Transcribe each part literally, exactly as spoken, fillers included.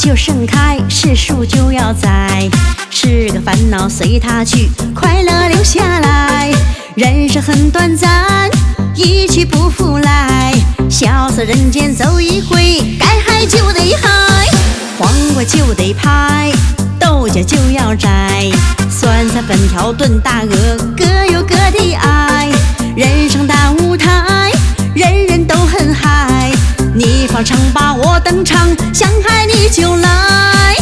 就盛开，是树就要栽。是个烦恼随它去，快乐留下来。人生很短暂，一去不复来。潇洒人间走一回，该嗨就得嗨。黄瓜就得拍，豆角就要摘。酸菜粉条炖大鹅，各有各的爱。人生大舞台，人人都很嗨。你放唱罢我登场，想嗨你就来。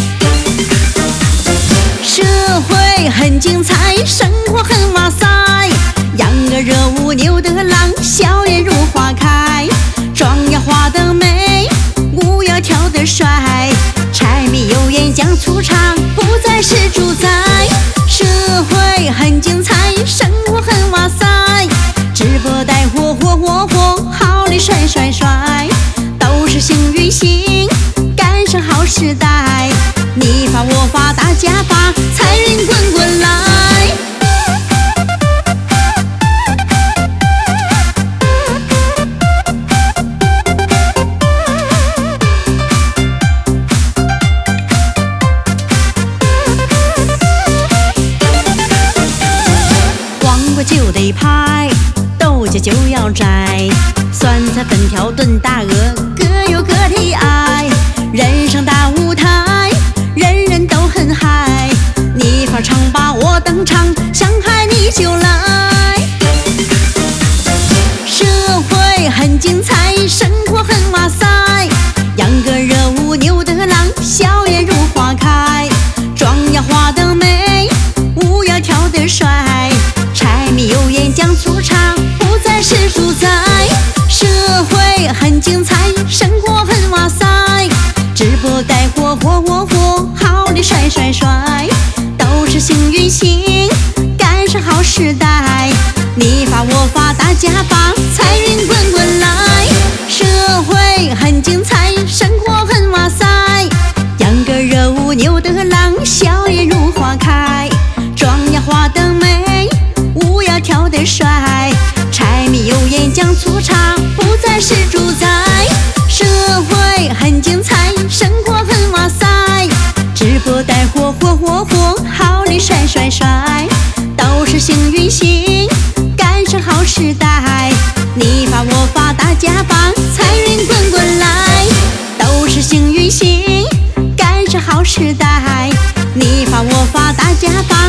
社会很精彩，生活很哇塞。养个热舞扭得浪，笑颜如花开。妆要化得美，舞要跳得帅。柴米油盐酱醋茶，不再是主宰。社会很精彩，生活很哇塞。直播带货火火火，好里帅帅帅。都是幸运星，赶上好时代。你发我发大家发，财运滚滚来。黄瓜就得拍，豆角就要摘。酸菜粉条炖大鹅，各有各的爱。人生大舞台，人人都很嗨。你发唱罢我登场，想嗨你就来。社会很精彩，生活很哇塞。养个热舞扭得浪，笑颜如花开。妆要化得美，舞要跳得帅。柴米油盐酱醋茶，不再是主宰。社会很精彩，生活很哇塞。直播带货火火火，好里帅帅帅。都是幸运星，赶上好时代。你发我发大家发，财运滚滚来。社会很精彩，生活很哇塞。养个热舞扭得浪，笑颜如花开。妆要化得美，舞要跳得帅。柴米油盐酱醋茶，不再是主宰。社会很精彩，生活很哇塞。直播带货火火火，好里帅帅帅。都是幸运星，赶上好时代。你发我发大家发，财运滚滚来。都是幸运星，赶上好时代。你发我发大家发。